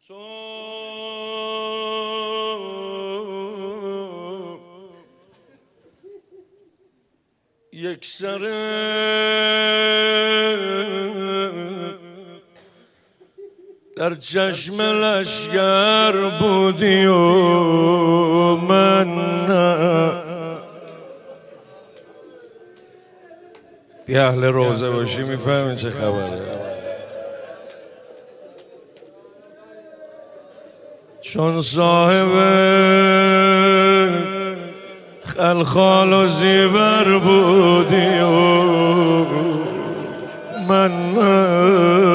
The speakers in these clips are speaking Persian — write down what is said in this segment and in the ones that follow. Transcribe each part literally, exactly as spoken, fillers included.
تو یک سر در چشم لشگر بودی و من نه. یه اهل روزه باشی میفهمی چه خبره. چون صاحب خلخال و زیور بودی و من نه.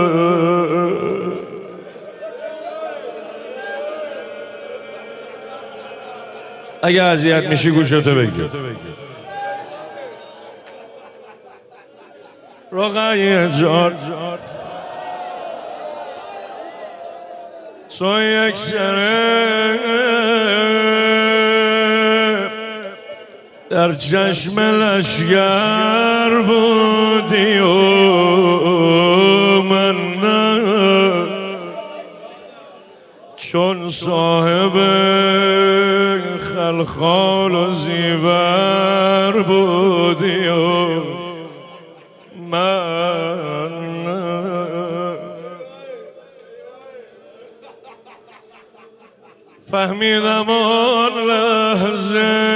اگه اذیت میشی گوشتو بگیر. رقیه جان تو یک سره در چشم لشگر بودی و من نه. چون صاحب خلخال و زیور بودی و من فهمیدم آن لحظه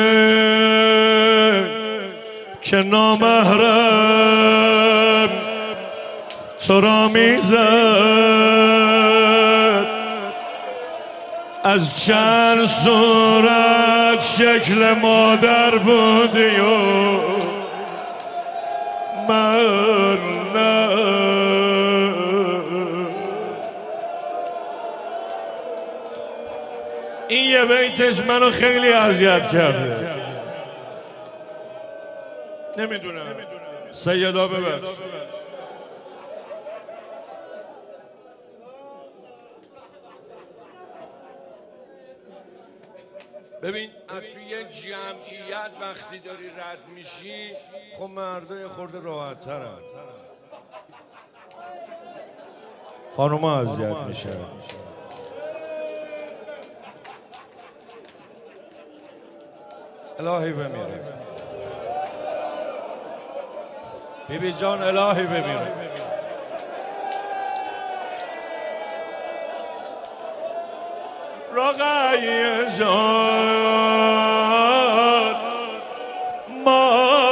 که نامحرم تو را میزد. از چند صورت شکل مادر بودی و من نه. این یه بیتش منو خیلی اذیت کرده. نمیدونم سیدا ببخش. ببین از توی یه جمعیت وقتی داری رد میشی خب مردا یه خورده راحت ترن، خانوما اذیت میشن. الهی بمیره بیبی جان، الهی بمیره. رقیه جان ما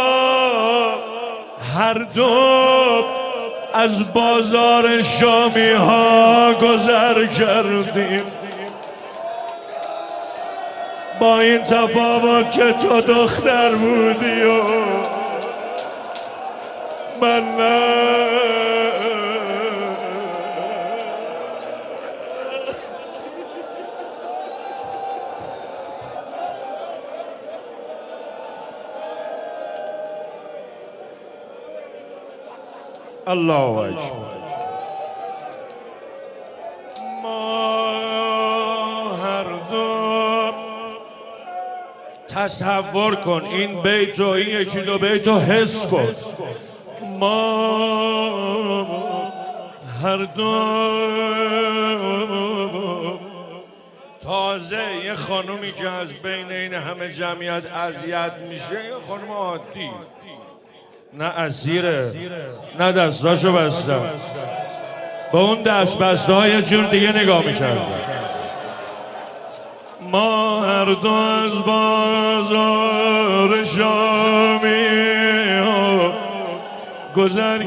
هر دو از بازار شامی ها گذر کردیم، با این تفاوت که تو دختر بودی و من نه. الله اکبر. ما هر دو تصور کن این بیت و این یکی دو بیت رو حس کن. ما هر دو تازه یه خانومی که از بین این همه جمعیت اذیت میشه یه خانوم عادی، نه اسیره، نه دستاشو بسته، با اون دست بسته ها یه جور دیگه نگاه میکرده. ما هر دو از بازار شامی ها گذر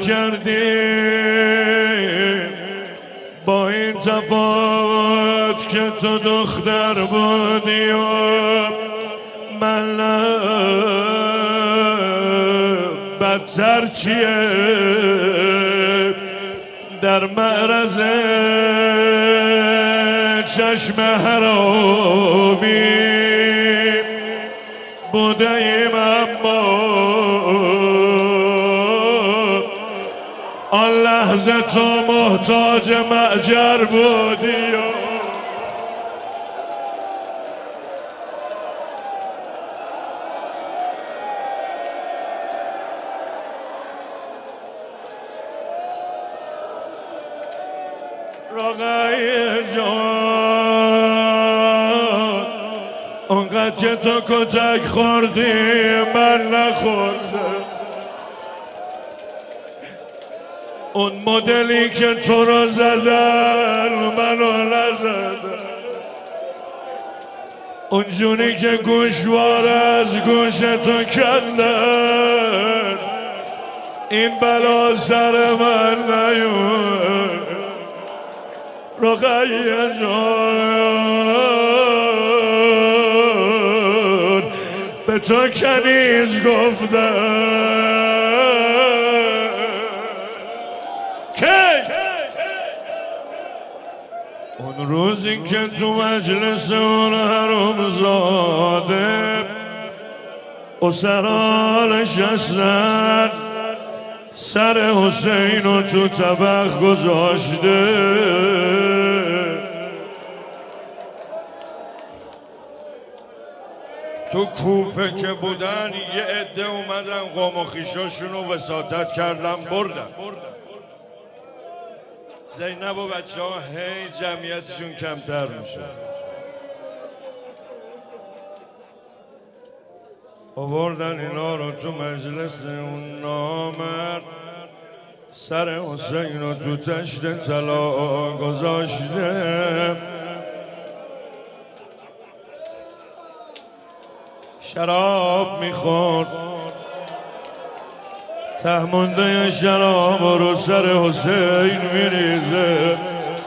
کردیم، با این تفاوت که تو دختر بودی و من بدتر چیه در معرض چشم حرامی بوده ایم، اما آن لحظه تو محتاج مأجر بودی و رقیه جان اونقدر که تو کتک خوردی من نخوردم. اون مدلی که تو رو زدن منو نزدن. اونجوری که گوشوار از گوش تو کندن این بلا سر من نیومد. رقیه جان به تو کنیز گفتن اون روزی که تو مجلس اون حرام زاده اسرا نشستن سر حسین و تو طبق گذاشته. تو کوفه که بودن یه عده اومدن قوم و خویشاشون رو وساطت کردن بردن. زینب و بچه ها هی جمعیتشون کمتر میشه. آوردن اینا رو تو مجلس اون نامرد سر حسین رو تو تشت طلا گذاشته. شراب میخورد تهمونده شراب رو سر حسین میریزه.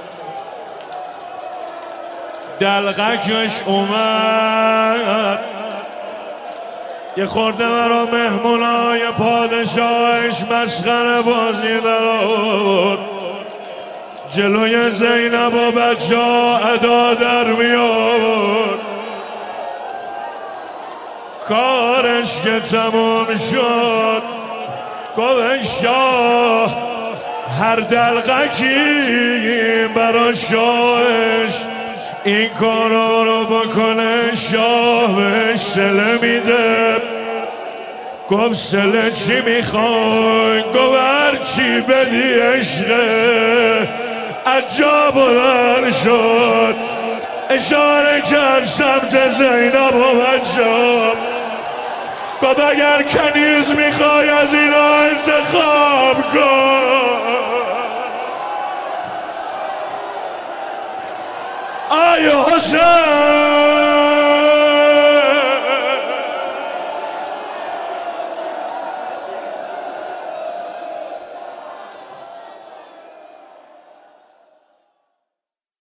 دلقکش اومد یه خورده مرا مهمونای پادشاهش مسخره بازی درآورد. جلوی زینب و بچه ها ادا در می آورد. کارش که تموم شد گفت شاه هر دلقکی برا شاهش این کارا رو بکنه شاه بهش سله میده. گفت سله چی میخوای؟ گفت هر چی بدی عشقه. عجاب بلند شد اشاره کرد سمت زینب و بچه‌ها. گفت اگر کنیز میخوای از اینا انتخاب کن. آی حسین